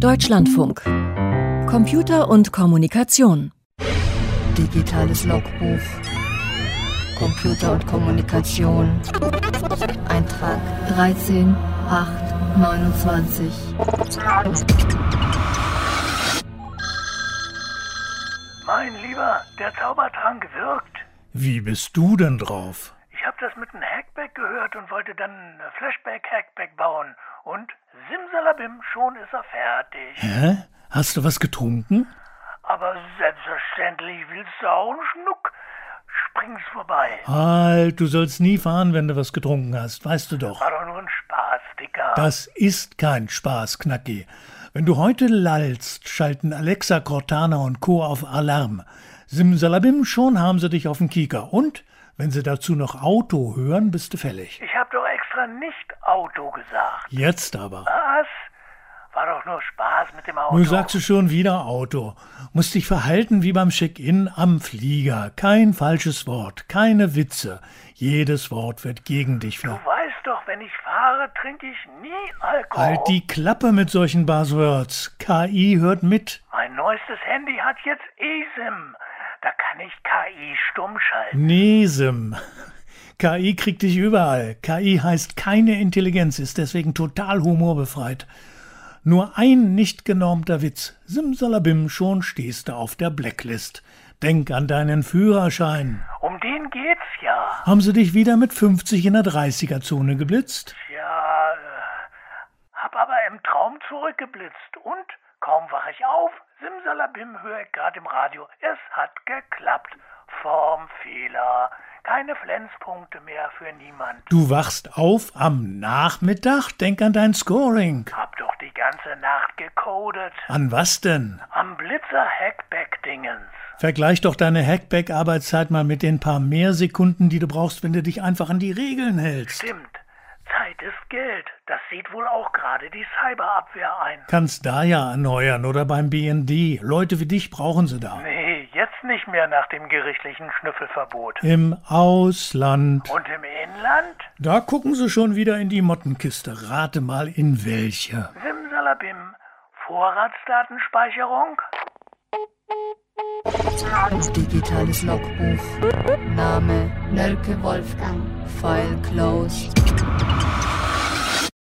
Deutschlandfunk. Computer und Kommunikation. Digitales Logbuch. Computer und Kommunikation. Eintrag 13.8.29. Mein Lieber, der Zaubertrank wirkt. Wie bist du denn drauf? Ich habe das mit einem Hackback gehört und wollte dann ein Flashback-Hackback bauen. Und simsalabim, schon ist er fertig. Hä? Hast du was getrunken? Aber selbstverständlich, willst du auch einen Schnuck? Spring's vorbei. Halt, du sollst nie fahren, wenn du was getrunken hast, weißt du doch. War doch nur ein Spaß, Dicker. Das ist kein Spaß, Knacki. Wenn du heute lallst, schalten Alexa, Cortana und Co. auf Alarm. Simsalabim, schon haben sie dich auf den Kieker. Und, wenn sie dazu noch Auto hören, bist du fällig. Ich hab doch extra nicht Auto gesagt. Jetzt aber. Was? War doch nur Spaß mit dem Auto. Nun sagst du schon wieder Auto. Musst dich verhalten wie beim Check-in am Flieger. Kein falsches Wort, keine Witze. Jedes Wort wird gegen dich Du weißt doch, wenn ich fahre, trinke ich nie Alkohol. Halt die Klappe mit solchen Buzzwords. KI hört mit. Mein neuestes Handy hat jetzt eSIM. Da kann ich KI stumm schalten. Nesem. KI kriegt dich überall. KI heißt keine Intelligenz, ist deswegen total humorbefreit. Nur ein nicht genormter Witz. Simsalabim, schon stehst du auf der Blacklist. Denk an deinen Führerschein. Um den geht's ja. Haben sie dich wieder mit 50 in der 30er-Zone geblitzt? Ja, hab aber im Traum zurückgeblitzt. Und kaum wach ich auf, simsalabim, höre ich gerade im Radio. Es hat geklappt. Formfehler. Keine Flenzpunkte mehr für niemand. Du wachst auf am Nachmittag? Denk an dein Scoring. Hab doch die ganze Nacht gecodet. An was denn? Am Blitzer-Hackback-Dingens. Vergleich doch deine Hackback-Arbeitszeit mal mit den paar mehr Sekunden, die du brauchst, wenn du dich einfach an die Regeln hältst. Stimmt. Zeit ist Geld. Das sieht wohl auch gerade die Cyberabwehr ein. Kannst da ja erneuern oder beim BND. Leute wie dich brauchen sie da. Nee, jetzt nicht mehr nach dem gerichtlichen Schnüffelverbot. Im Ausland. Und im Inland? Da gucken sie schon wieder in die Mottenkiste. Rate mal in welche. Simsalabim. Vorratsdatenspeicherung? Digitales Logbuch. Name Nölke Wolfgang. File closed.